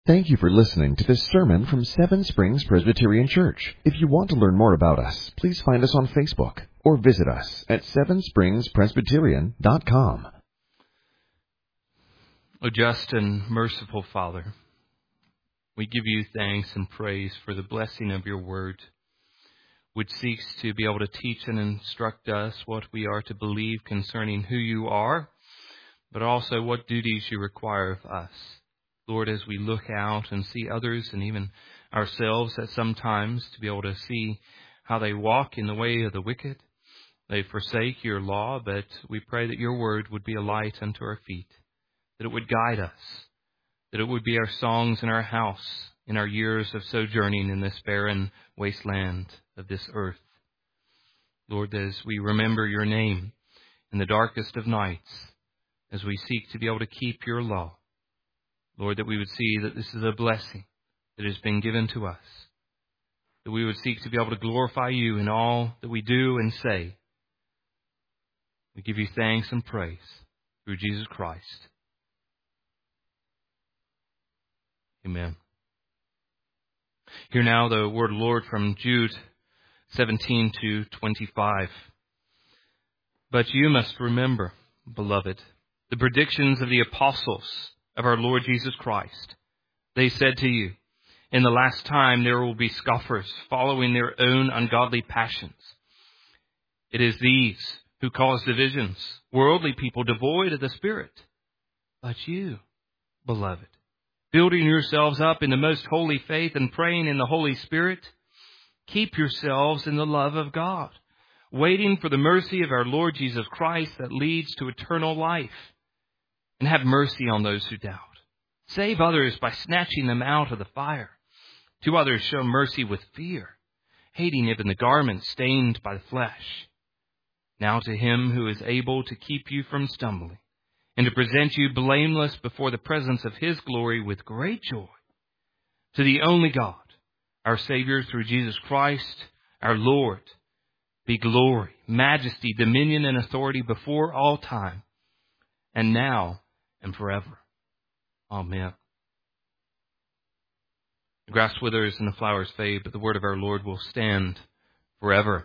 Thank you for listening to this sermon from Seven Springs Presbyterian Church. If you want to learn more about us, please find us on Facebook or visit us at sevenspringspresbyterian.com. O just and merciful Father, we give you thanks and praise for the blessing of your word, which seeks to be able to teach and instruct us what we are to believe concerning who you are, but also what duties you require of us. Lord, as we look out and see others and even ourselves at some times to be able to see how they walk in the way of the wicked, they forsake your law, but we pray that your word would be a light unto our feet, that it would guide us, that it would be our songs in our house, in our years of sojourning in this barren wasteland of this earth. Lord, as we remember your name in the darkest of nights, as we seek to be able to keep your law, Lord, that we would see that this is a blessing that has been given to us, that we would seek to be able to glorify you in all that we do and say. We give you thanks and praise through Jesus Christ. Amen. Hear now the word of the Lord from Jude 17 to 25. But you must remember, beloved, the predictions of the apostles of our Lord Jesus Christ. They said to you, in the last time there will be scoffers following their own ungodly passions. It is these who cause divisions, worldly people devoid of the Spirit. But you, beloved, building yourselves up in the most holy faith and praying in the Holy Spirit, keep yourselves in the love of God, waiting for the mercy of our Lord Jesus Christ that leads to eternal life. And have mercy on those who doubt. Save others by snatching them out of the fire. To others show mercy with fear, hating even the garment stained by the flesh. Now to him who is able to keep you from stumbling, and to present you blameless before the presence of his glory with great joy. To the only God, our Savior through Jesus Christ, our Lord, be glory, majesty, dominion, and authority before all time, and now and forever. Amen. The grass withers and the flowers fade, but the word of our Lord will stand forever.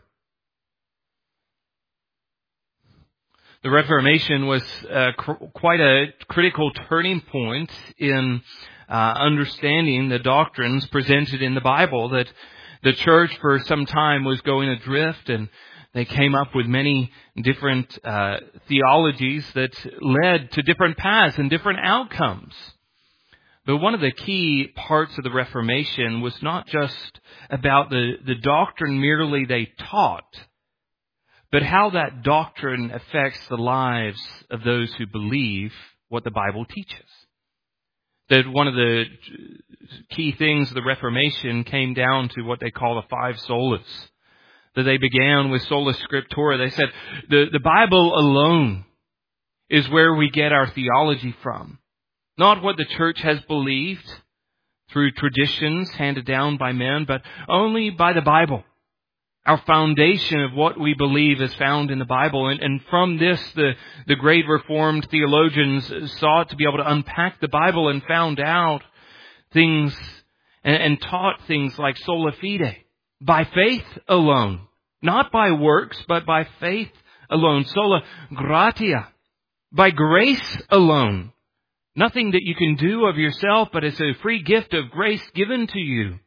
The Reformation was quite a critical turning point in understanding the doctrines presented in the Bible, that the church for some time was going adrift, and they came up with many different theologies that led to different paths and different outcomes. But one of the key parts of the Reformation was not just about the doctrine merely they taught, but how that doctrine affects the lives of those who believe what the Bible teaches. That one of the key things of the Reformation came down to what they call the five solas. That they began with sola scriptura. They said the Bible alone is where we get our theology from. Not what the church has believed through traditions handed down by men, but only by the Bible. Our foundation of what we believe is found in the Bible. And from this, the great Reformed theologians sought to be able to unpack the Bible and found out things and taught things like sola fide. By faith alone. Not by works, but by faith alone. Sola gratia. By grace alone. Nothing that you can do of yourself, but it's a free gift of grace given to you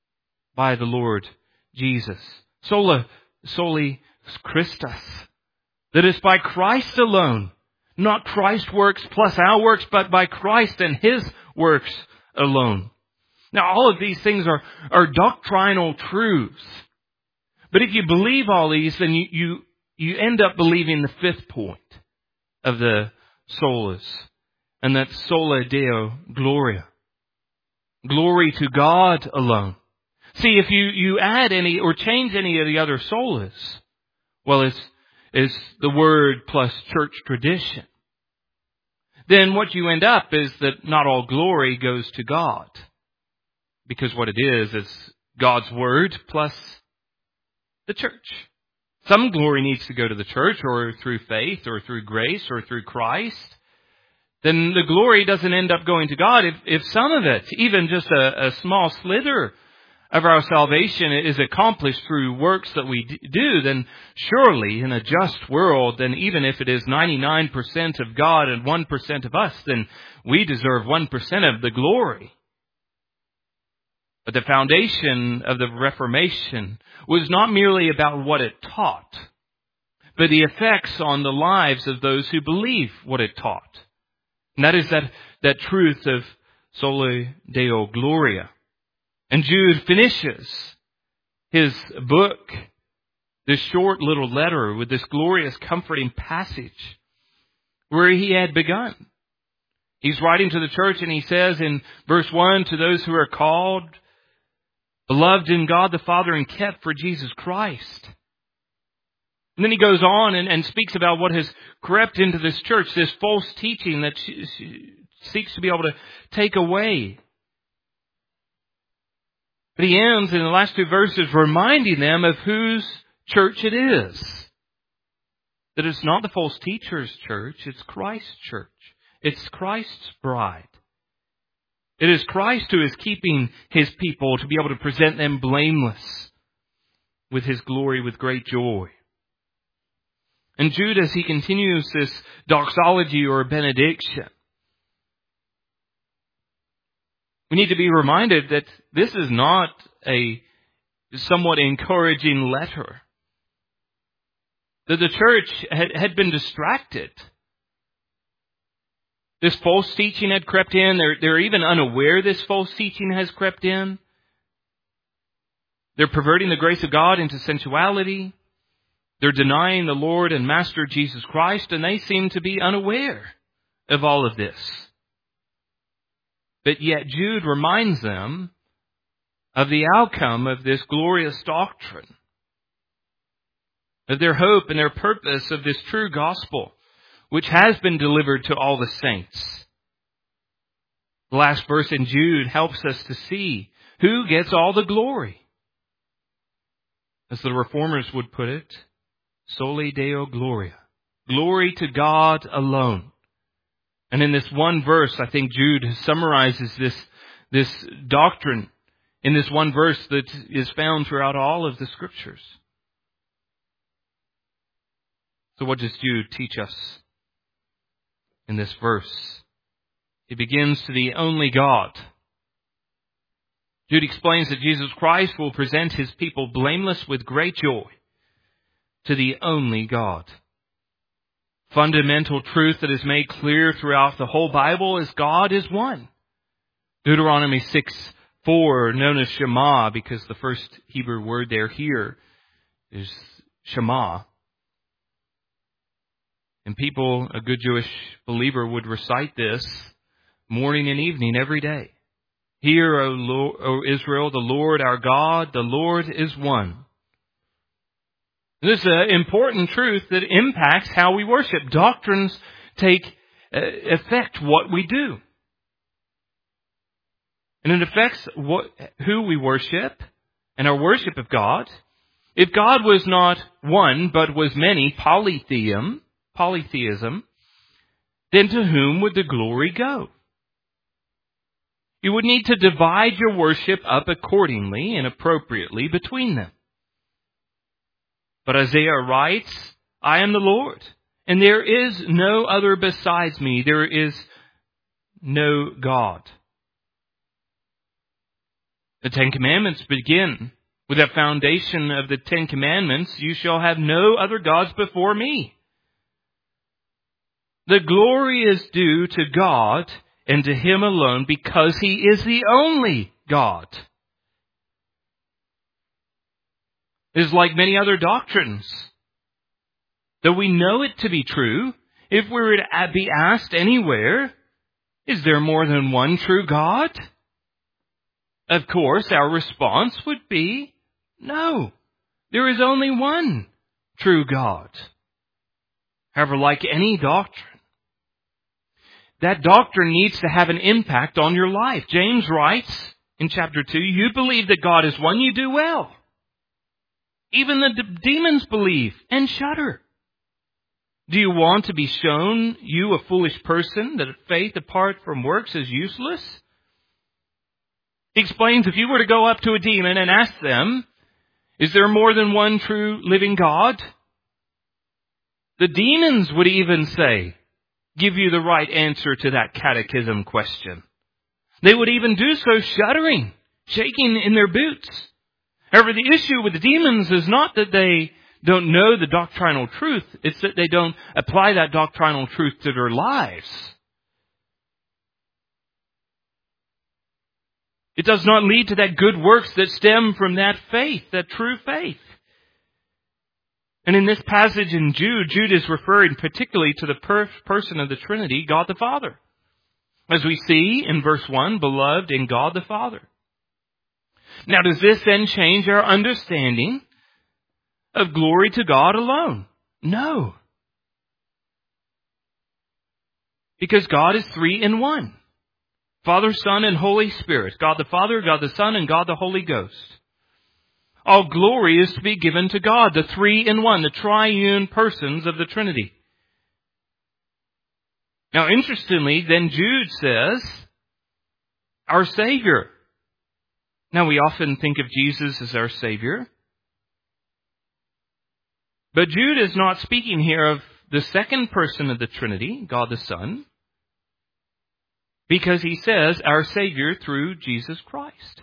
by the Lord Jesus. Sola soli Christus. That is by Christ alone. Not Christ's works plus our works, but by Christ and His works alone. Now, all of these things are doctrinal truths. But if you believe all these, then you end up believing the fifth point of the solas. And that's sola Deo Gloria. Glory to God alone. See, if you add any or change any of the other solas, well, it's the word plus church tradition. Then what you end up is that not all glory goes to God. Because what it is God's word plus the church. Some glory needs to go to the church or through faith or through grace or through Christ. then the glory doesn't end up going to God. If some of it, even just a small slither of our salvation is accomplished through works that we do, then surely in a just world, then even if it is 99% of God and 1% of us, then we deserve 1% of the glory. But the foundation of the Reformation was not merely about what it taught, but the effects on the lives of those who believe what it taught. And that is that truth of Soli Deo Gloria. And Jude finishes his book, this short little letter, with this glorious, comforting passage where he had begun. He's writing to the church and he says in verse 1, to those who are called, beloved in God the Father and kept for Jesus Christ. And then he goes on and speaks about what has crept into this church, this false teaching that seeks to be able to take away. But he ends in the last two verses reminding them of whose church it is. That it's not the false teacher's church, it's Christ's church. It's Christ's bride. It is Christ who is keeping His people to be able to present them blameless with His glory, with great joy. And Jude, as he continues this doxology or benediction, we need to be reminded that this is not a somewhat encouraging letter. That the church had been distracted. This false teaching had crept in. They're even unaware this false teaching has crept in. They're perverting the grace of God into sensuality. They're denying the Lord and Master Jesus Christ, and they seem to be unaware of all of this. But yet Jude reminds them of the outcome of this glorious doctrine, of their hope and their purpose of this true gospel, which has been delivered to all the saints. The last verse in Jude helps us to see who gets all the glory. As the Reformers would put it, Soli Deo Gloria. Glory to God alone. And in this one verse, I think Jude summarizes this doctrine in this one verse that is found throughout all of the Scriptures. So what does Jude teach us in this verse? It begins to the only God. Jude explains that Jesus Christ will present His people blameless with great joy to the only God. Fundamental truth that is made clear throughout the whole Bible is God is one. Deuteronomy 6:4, known as Shema, because the first Hebrew word there here is Shema. And people, a good Jewish believer, would recite this morning and evening every day. Hear, O Israel, the Lord our God, the Lord is one. This is an important truth that impacts how we worship. Doctrines affect what we do. And it affects who we worship and our worship of God. If God was not one, but was many, polytheism, then to whom would the glory go? You would need to divide your worship up accordingly and appropriately between them. But Isaiah writes, I am the Lord, and there is no other besides me. There is no God. The Ten Commandments begin with the foundation of the Ten Commandments. You shall have no other gods before me. The glory is due to God and to Him alone because He is the only God. It is like many other doctrines. Though we know it to be true, if we were to be asked anywhere, is there more than one true God? Of course, our response would be, no, there is only one true God. However, like any doctrine, that doctrine needs to have an impact on your life. James writes in chapter 2, you believe that God is one, you do well. Even the demons believe and shudder. Do you want to be shown, you a foolish person, that faith apart from works is useless? He explains, if you were to go up to a demon and ask them, is there more than one true living God? The demons would even say, give you the right answer to that catechism question. They would even do so shuddering, shaking in their boots. However, the issue with the demons is not that they don't know the doctrinal truth, it's that they don't apply that doctrinal truth to their lives. It does not lead to that good works that stem from that faith, that true faith. And in this passage in Jude is referring particularly to the person of the Trinity, God the Father. As we see in verse 1, beloved in God the Father. Now, does this then change our understanding of glory to God alone? No. Because God is three in one. Father, Son, and Holy Spirit. God the Father, God the Son, and God the Holy Ghost. All glory is to be given to God, the three in one, the triune persons of the Trinity. Now, interestingly, then Jude says, our Savior. Now, we often think of Jesus as our Savior. But Jude is not speaking here of the second person of the Trinity, God the Son, because he says our Savior through Jesus Christ.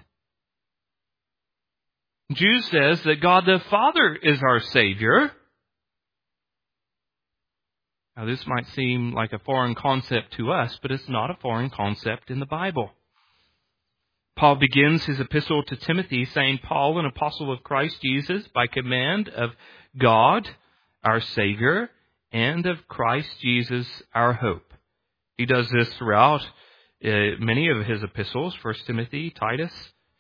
Jude says that God the Father is our Savior. Now, this might seem like a foreign concept to us, but it's not a foreign concept in the Bible. Paul begins his epistle to Timothy saying, Paul, an apostle of Christ Jesus, by command of God, our Savior, and of Christ Jesus, our hope. He does this throughout many of his epistles, 1 Timothy, Titus.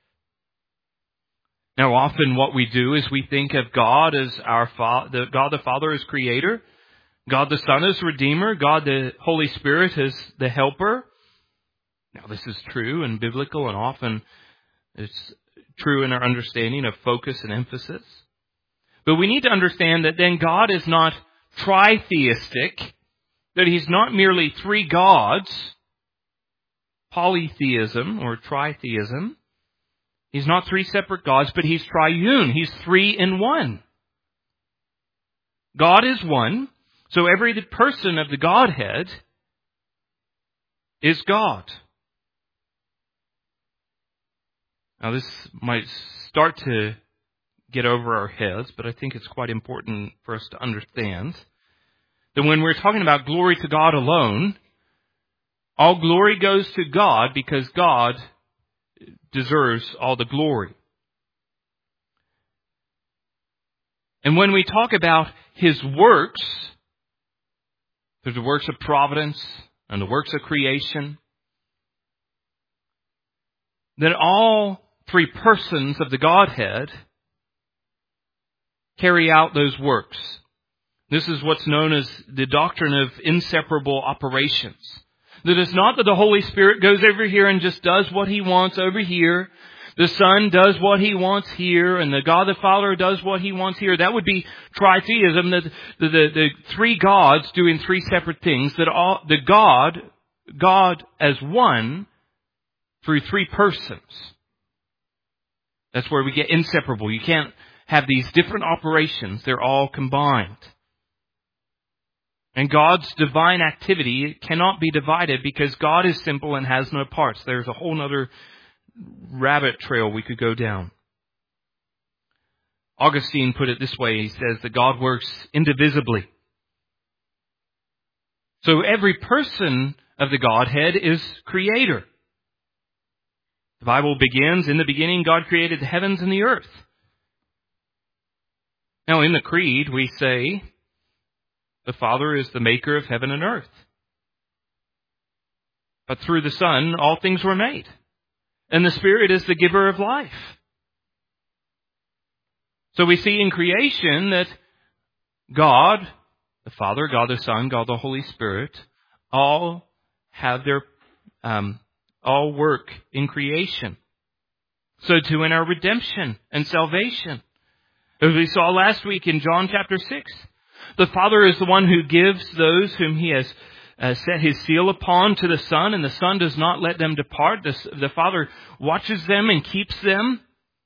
Now, often what we do is we think of God as God the Father as Creator, God the Son as Redeemer, God the Holy Spirit as the Helper. Now, this is true and biblical, and often it's true in our understanding of focus and emphasis. But we need to understand that then God is not tritheistic, that He's not merely three gods, polytheism or tritheism. He's not three separate gods, but He's triune. He's three in one. God is one, so every person of the Godhead is God. Now, this might start to get over our heads, but I think it's quite important for us to understand that when we're talking about glory to God alone, all glory goes to God because God deserves all the glory. And when we talk about His works, there's the works of providence and the works of creation, then all three persons of the Godhead carry out those works. This is what's known as the doctrine of inseparable operations. That it's not that the Holy Spirit goes over here and just does what He wants over here. The Son does what He wants here, and the God the Father does what He wants here. That would be tritheism, that the three gods doing three separate things. That all the God as one through three persons. That's where we get inseparable. You can't have these different operations. They're all combined. And God's divine activity cannot be divided because God is simple and has no parts. There's a whole other rabbit trail we could go down. Augustine put it this way. He says that God works indivisibly. So every person of the Godhead is creator. The Bible begins, in the beginning God created the heavens and the earth. Now in the Creed we say the Father is the maker of heaven and earth. But through the Son all things were made. And the Spirit is the giver of life. So we see in creation that God, the Father, God the Son, God the Holy Spirit, all have their all work in creation. So too in our redemption and salvation. As we saw last week in John chapter 6, The Father is the one who gives those whom He has set His seal upon to the Son, and the Son does not let them depart. The Father watches them and keeps them.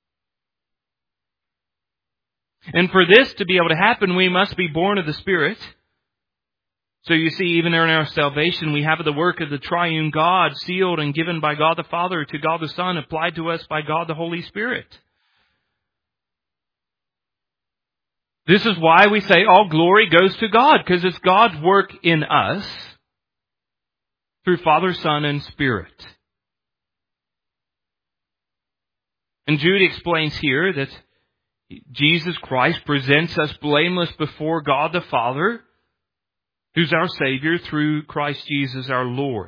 And for this to be able to happen, we must be born of the Spirit. So you see, even in our salvation, we have the work of the triune God, sealed and given by God the Father to God the Son, applied to us by God the Holy Spirit. This is why we say all glory goes to God, because it's God's work in us through Father, Son, and Spirit. And Jude explains here that Jesus Christ presents us blameless before God the Father, who's our Savior, through Christ Jesus our Lord.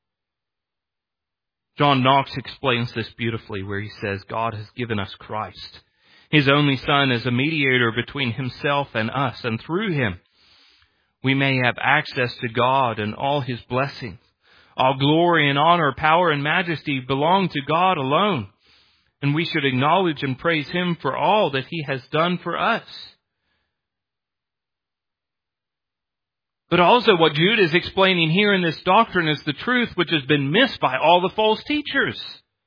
John Knox explains this beautifully, where he says, God has given us Christ, His only Son, as a mediator between Himself and us, and through Him we may have access to God and all His blessings. All glory and honor, power and majesty belong to God alone, and we should acknowledge and praise Him for all that He has done for us. But also what Jude is explaining here in this doctrine is the truth which has been missed by all the false teachers.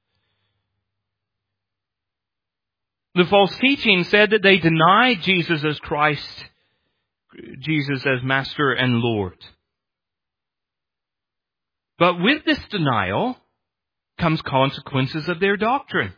The false teaching said that they denied Jesus as Christ, Jesus as Master and Lord. But with this denial comes consequences of their doctrine.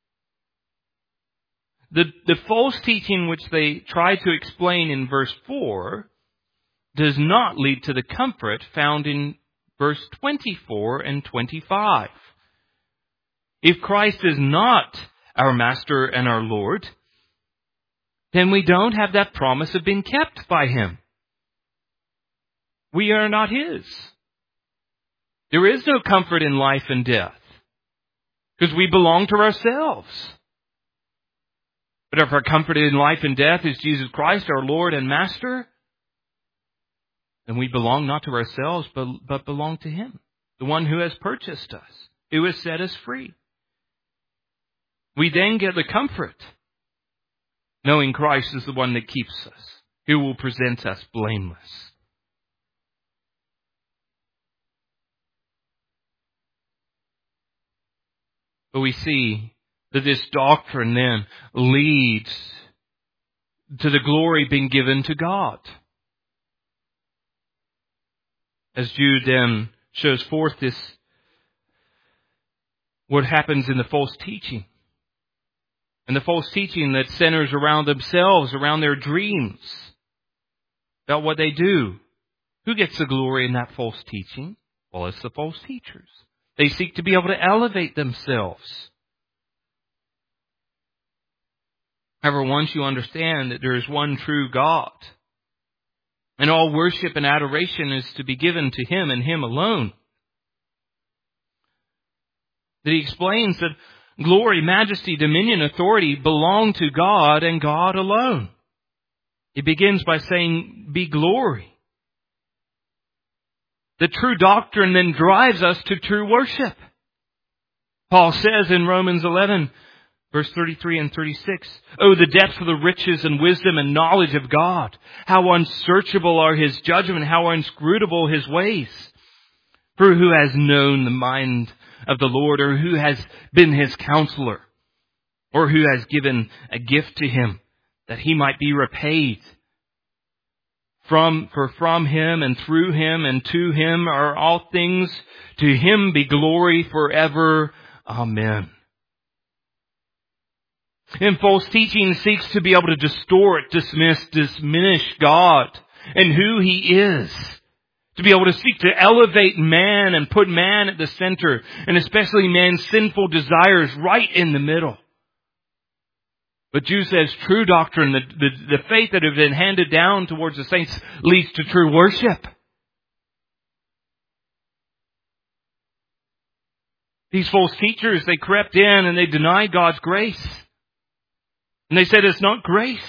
The false teaching which they try to explain in verse 4 does not lead to the comfort found in verse 24 and 25. If Christ is not our Master and our Lord, then we don't have that promise of being kept by Him. We are not His. There is no comfort in life and death, because we belong to ourselves. But if our comfort in life and death is Jesus Christ, our Lord and Master, then we belong not to ourselves, but belong to Him, the one who has purchased us, who has set us free. We then get the comfort, knowing Christ is the one that keeps us, who will present us blameless. But we see that this doctrine then leads to the glory being given to God. As Jude then shows forth this, what happens in the false teaching. And the false teaching that centers around themselves, around their dreams, about what they do. Who gets the glory in that false teaching? Well, it's the false teachers. They seek to be able to elevate themselves. However, once you understand that there is one true God, and all worship and adoration is to be given to Him and Him alone, that He explains that glory, majesty, dominion, authority belong to God and God alone. He begins by saying, be glory. The true doctrine then drives us to true worship. Paul says in Romans 11, verse 33 and 36, "Oh, the depth of the riches and wisdom and knowledge of God! How unsearchable are His judgment, how inscrutable His ways! For who has known the mind of the Lord, or who has been His counselor, or who has given a gift to Him that He might be repaid? For from Him and through Him and to Him are all things. To Him be glory forever. Amen." And false teaching seeks to be able to distort, diminish God and who He is. To be able to seek to elevate man and put man at the center, and especially man's sinful desires right in the middle. But Jude says true doctrine, the faith that has been handed down towards the saints, leads to true worship. These false teachers, they crept in and they denied God's grace. And they said it's not grace.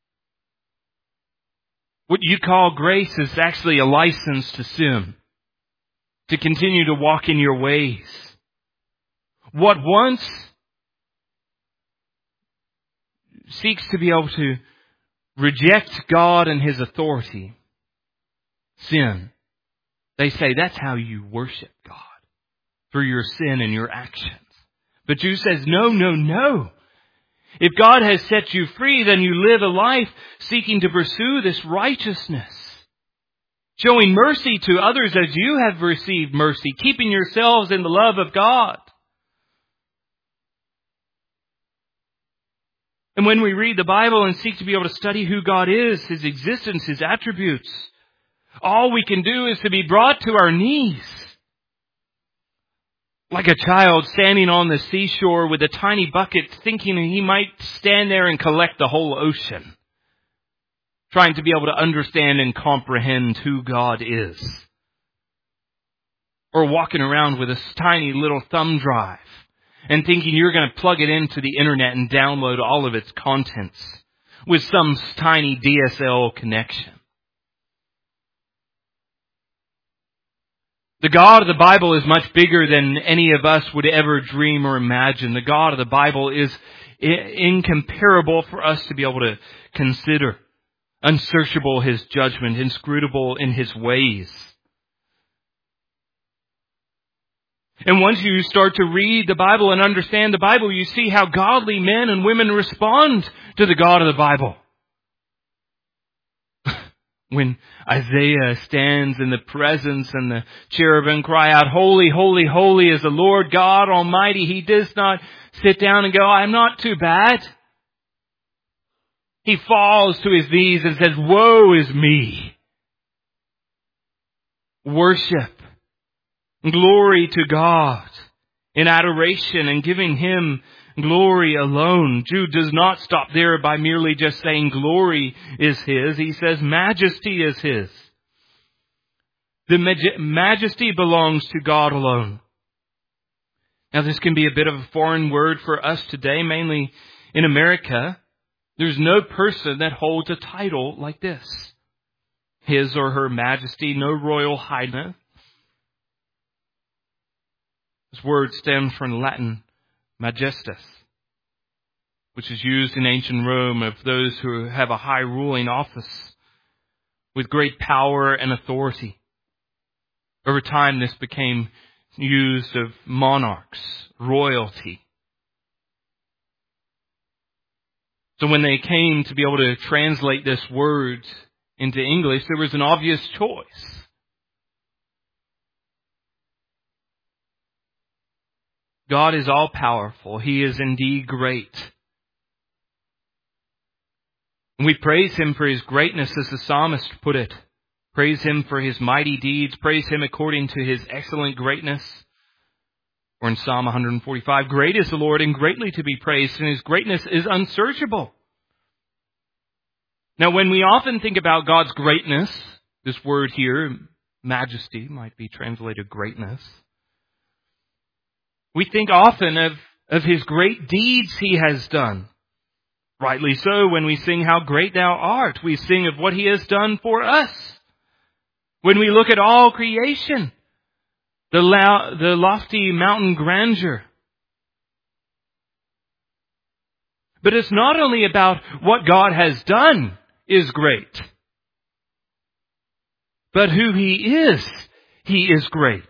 What you call grace is actually a license to sin, to continue to walk in your ways. What once seeks to be able to reject God and His authority, sin. They say that's how you worship God, through your sin and your actions. But Jude says, no, no, no. If God has set you free, then you live a life seeking to pursue this righteousness, showing mercy to others as you have received mercy, keeping yourselves in the love of God. And when we read the Bible and seek to be able to study who God is, His existence, His attributes, all we can do is to be brought to our knees. Like a child standing on the seashore with a tiny bucket thinking he might stand there and collect the whole ocean. Trying to be able to understand and comprehend who God is. Or walking around with a tiny little thumb drive and thinking you're going to plug it into the internet and download all of its contents with some tiny DSL connection. The God of the Bible is much bigger than any of us would ever dream or imagine. The God of the Bible is incomparable for us to be able to consider. Unsearchable His judgment, inscrutable in His ways. And once you start to read the Bible and understand the Bible, you see how godly men and women respond to the God of the Bible. When Isaiah stands in the presence and the cherubim cry out, holy, holy, holy is the Lord God Almighty. He does not sit down and go, I'm not too bad. He falls to His knees and says, woe is me. Worship. Glory to God in adoration and giving Him glory alone. Jude does not stop there by merely just saying glory is His. He says majesty is His. The majesty belongs to God alone. Now this can be a bit of a foreign word for us today, mainly in America. There's no person that holds a title like this. His or Her Majesty, no Royal Highness. This word stems from Latin majestas, which is used in ancient Rome of those who have a high ruling office with great power and authority. Over time, this became used of monarchs, royalty. So when they came to be able to translate this word into English, there was an obvious choice. God is all-powerful. He is indeed great. And we praise Him for His greatness, as the psalmist put it. Praise Him for His mighty deeds. Praise Him according to His excellent greatness. Or in Psalm 145, great is the Lord and greatly to be praised, and His greatness is unsearchable. Now, when we often think about God's greatness, this word here, majesty, might be translated greatness. We think often of His great deeds He has done. Rightly so, when we sing How Great Thou Art, we sing of what He has done for us. When we look at all creation, the lofty mountain grandeur. But it's not only about what God has done is great, but who He is great.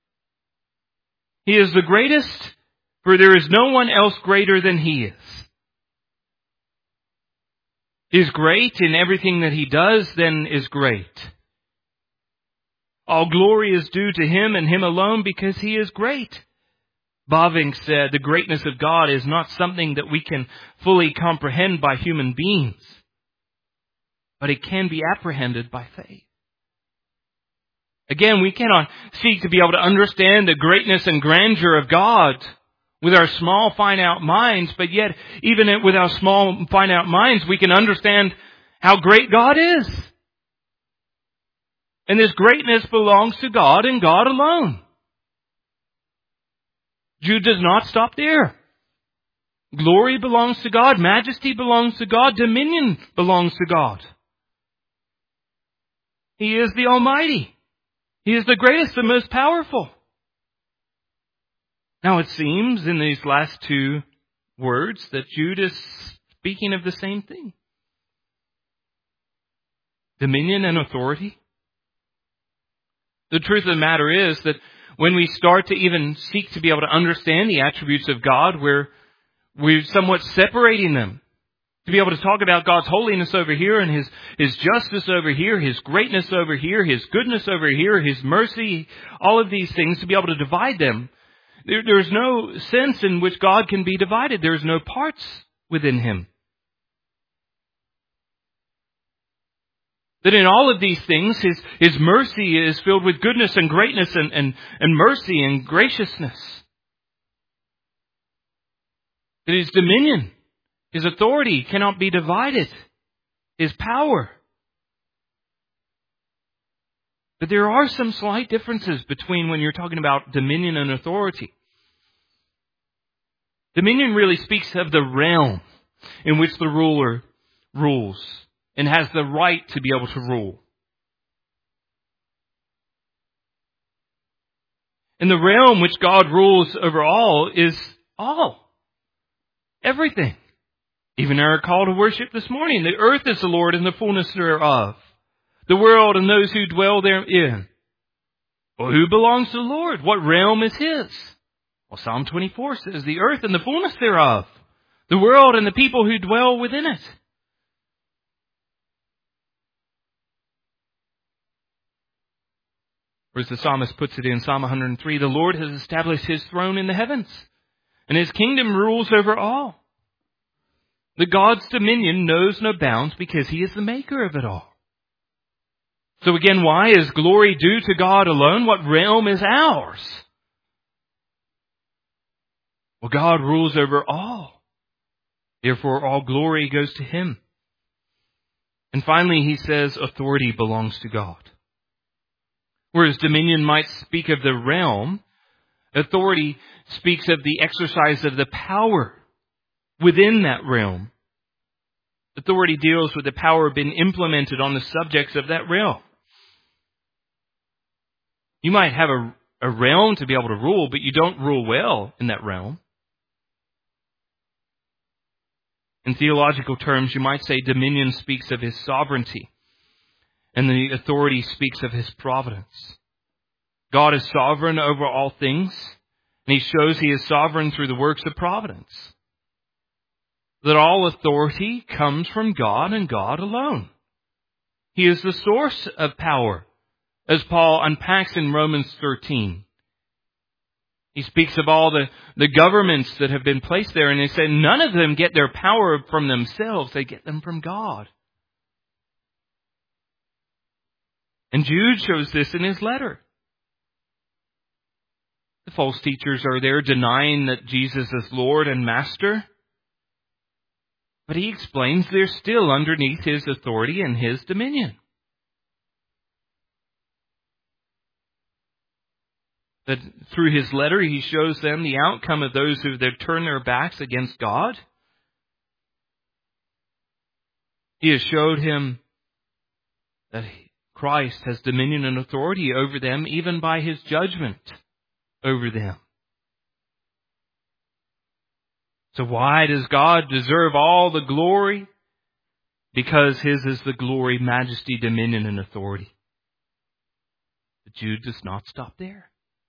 He is the greatest, for there is no one else greater than He is. He is great in everything that He does, then is great. All glory is due to Him and Him alone because He is great. Bavinck said, the greatness of God is not something that we can fully comprehend by human beings, but it can be apprehended by faith. Again, we cannot seek to be able to understand the greatness and grandeur of God with our small, finite minds, but yet, even with our small, finite minds, we can understand how great God is. And this greatness belongs to God and God alone. Jude does not stop there. Glory belongs to God, majesty belongs to God, dominion belongs to God. He is the Almighty. He is the greatest, the most powerful. Now it seems in these last two words that Jude is speaking of the same thing. dominion and authority? The truth of the matter is that when we start to even seek to be able to understand the attributes of God, we're somewhat separating them. To be able to talk about God's holiness over here and His justice over here, His greatness over here, His goodness over here, His mercy, all of these things, to be able to divide them. There's no sense in which God can be divided. There's no parts within Him. That in all of these things, His mercy is filled with goodness and greatness and mercy and graciousness. That His dominion, His authority cannot be divided. His power. But there are some slight differences between when you're talking about dominion and authority. Dominion really speaks of the realm in which the ruler rules and has the right to be able to rule. And the realm which God rules over all is all. Everything. Even our call to worship this morning. The earth is the Lord and the fullness thereof. The world and those who dwell therein. Well, who belongs to the Lord? What realm is His? Well, Psalm 24 says the earth and the fullness thereof. The world and the people who dwell within it. Or as the psalmist puts it in Psalm 103, the Lord has established His throne in the heavens, and His kingdom rules over all. The God's dominion knows no bounds because He is the maker of it all. So again, why is glory due to God alone? What realm is ours? Well, God rules over all. Therefore, all glory goes to Him. And finally, He says authority belongs to God. Whereas dominion might speak of the realm, authority speaks of the exercise of the power within that realm. Authority deals with the power being implemented on the subjects of that realm. You might have a realm to be able to rule, but you don't rule well in that realm. In theological terms, you might say dominion speaks of His sovereignty, and the authority speaks of His providence. God is sovereign over all things, and He shows He is sovereign through the works of providence. That all authority comes from God and God alone. He is the source of power, as Paul unpacks in Romans 13. He speaks of all the governments that have been placed there, and he said none of them get their power from themselves. They get them from God. And Jude shows this in his letter. The false teachers are there denying that Jesus is Lord and Master. But he explains they're still underneath His authority and His dominion. That through his letter, he shows them the outcome of those who have turned their backs against God. He has showed him that Christ has dominion and authority over them, even by His judgment over them. So why does God deserve all the glory? Because His is the glory, majesty, dominion, and authority. But Jude does not stop there.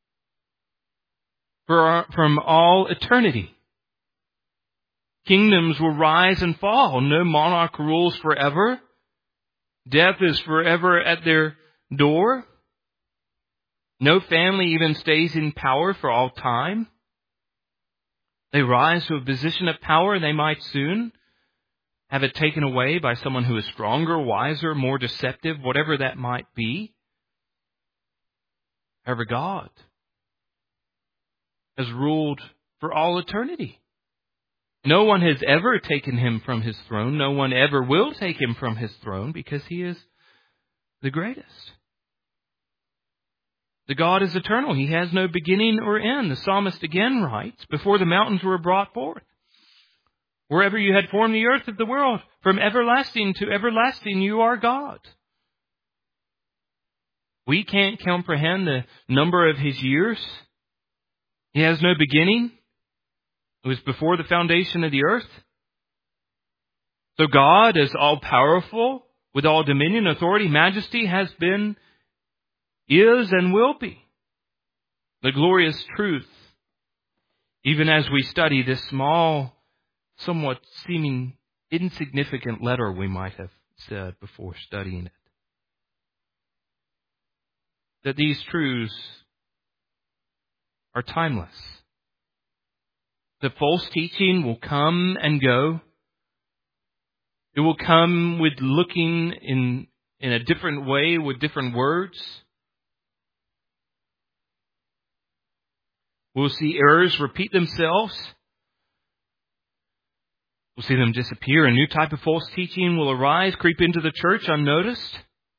From all eternity, kingdoms will rise and fall. No monarch rules forever. Death is forever at their door. No family even stays in power for all time. They rise to a position of power, and they might soon have it taken away by someone who is stronger, wiser, more deceptive, whatever that might be. However, God has ruled for all eternity. No one has ever taken Him from His throne. No one ever will take Him from His throne, because He is the greatest. The God is eternal. He has no beginning or end. The psalmist again writes, before the mountains were brought forth, wherever you had formed the earth of the world, from everlasting to everlasting, you are God. We can't comprehend the number of His years. He has no beginning. It was before the foundation of the earth. So God is all-powerful, with all dominion, authority, majesty, has been, is, and will be. The glorious truth, even as we study this small, somewhat seeming insignificant letter, we might have said before studying it, that these truths are timeless. The false teaching will come and go. It will come with looking in a different way, with different words. We'll see errors repeat themselves. We'll see them disappear. A new type of false teaching will arise, creep into the church unnoticed.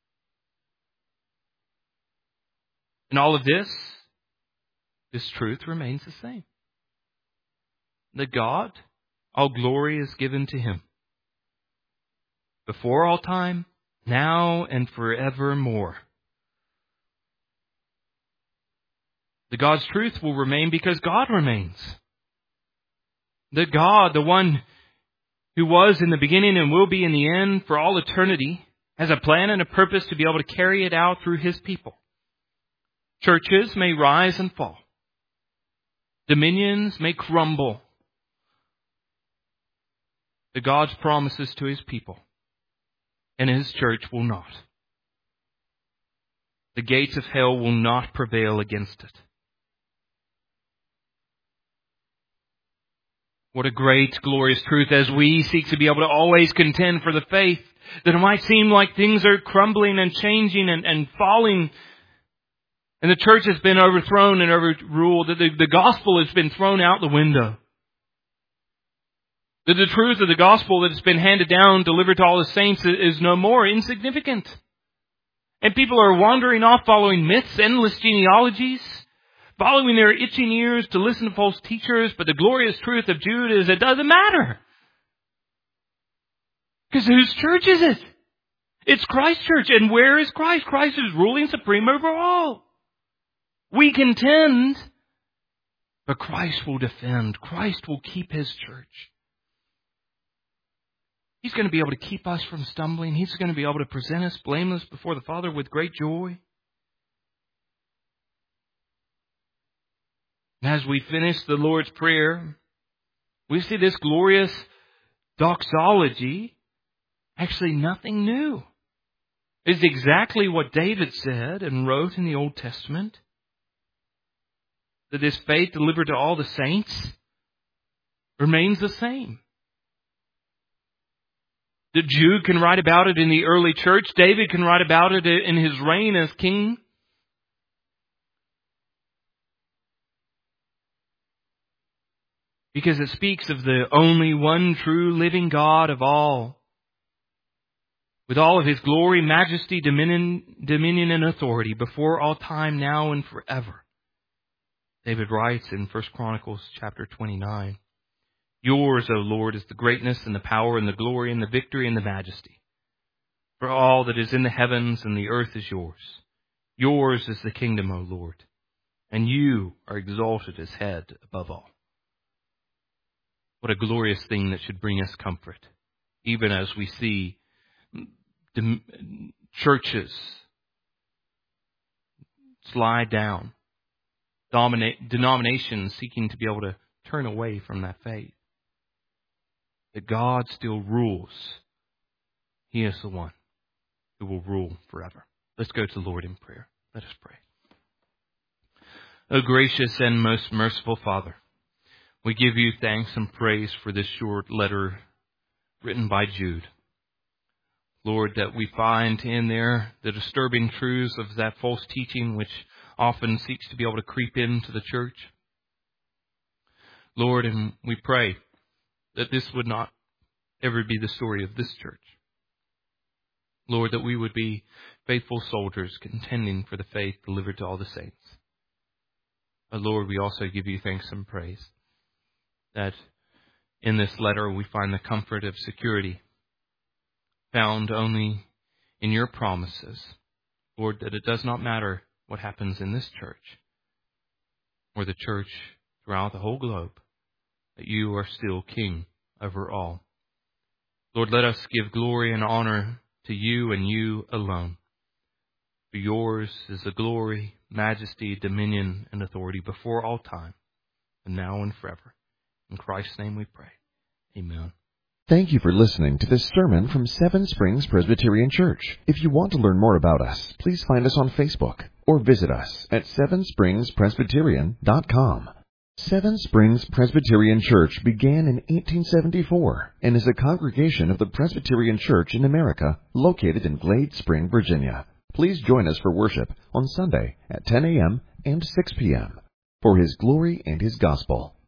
And all of this truth remains the same. That God, all glory is given to Him. Before all time, now and forevermore. The God's truth will remain because God remains. The God, the one who was in the beginning and will be in the end for all eternity, has a plan and a purpose to be able to carry it out through His people. Churches may rise and fall. Dominions may crumble. But God's promises to His people and His church will not. The gates of hell will not prevail against it. What a great, glorious truth as we seek to be able to always contend for the faith, that it might seem like things are crumbling and changing and falling, and the church has been overthrown and overruled, that the gospel has been thrown out the window. That the truth of the gospel that has been handed down, delivered to all the saints, is no more, insignificant. And people are wandering off following myths, endless genealogies, following their itching ears to listen to false teachers. But the glorious truth of Jude is it doesn't matter. Because whose church is it? It's Christ's church. And where is Christ? Christ is ruling supreme over all. We contend, but Christ will defend. Christ will keep His church. He's going to be able to keep us from stumbling. He's going to be able to present us blameless before the Father with great joy. And as we finish the Lord's Prayer, we see this glorious doxology, actually nothing new. It's exactly what David said and wrote in the Old Testament. That this faith delivered to all the saints remains the same. That Jude can write about it in the early church. David can write about it in his reign as king. Because it speaks of the only one true living God of all. With all of His glory, majesty, dominion and authority before all time, now and forever. David writes in 1 Chronicles chapter 29, Yours, O Lord, is the greatness and the power and the glory and the victory and the majesty. For all that is in the heavens and the earth is yours. Yours is the kingdom, O Lord, and you are exalted as head above all. What a glorious thing that should bring us comfort, even as we see churches slide down, denominations seeking to be able to turn away from that faith. That God still rules. He is the one who will rule forever. Let's go to the Lord in prayer. Let us pray. O gracious and most merciful Father, we give you thanks and praise for this short letter written by Jude. Lord, that we find in there the disturbing truths of that false teaching which often seeks to be able to creep into the church. Lord, and we pray that this would not ever be the story of this church. Lord, that we would be faithful soldiers contending for the faith delivered to all the saints. But Lord, we also give you thanks and praise that in this letter we find the comfort of security found only in your promises. Lord, that it does not matter what happens in this church or the church throughout the whole globe, that you are still King over all. Lord, let us give glory and honor to you and you alone. For yours is the glory, majesty, dominion, and authority before all time, and now and forever. In Christ's name we pray. Amen. Thank you for listening to this sermon from Seven Springs Presbyterian Church. If you want to learn more about us, please find us on Facebook or visit us at sevenspringspresbyterian.com. Seven Springs Presbyterian Church began in 1874 and is a congregation of the Presbyterian Church in America located in Glade Spring, Virginia. Please join us for worship on Sunday at 10 a.m. and 6 p.m. for His glory and His gospel.